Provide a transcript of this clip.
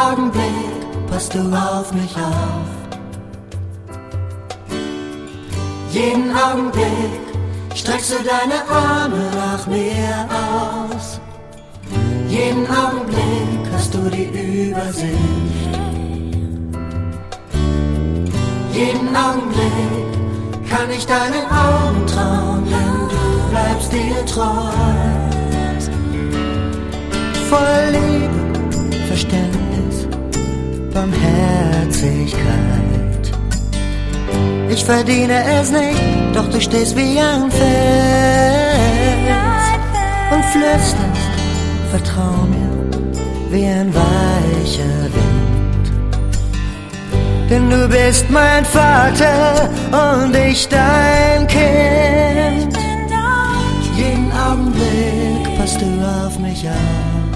Augenblick passt du auf mich auf. Jeden Augenblick streckst du deine Arme nach mir aus. Jeden Augenblick hast du die Übersicht. Jeden Augenblick kann ich deinen Augen trauen, denn du bleibst dir treu. Voll Liebe, Verständnis, Barmherzigkeit. Ich verdiene es nicht, doch du stehst wie ein Fels und flüsterst, vertrau mir, wie ein weicher Wind. Denn du bist mein Vater und ich dein Kind. Jeden Augenblick passt du auf mich auf.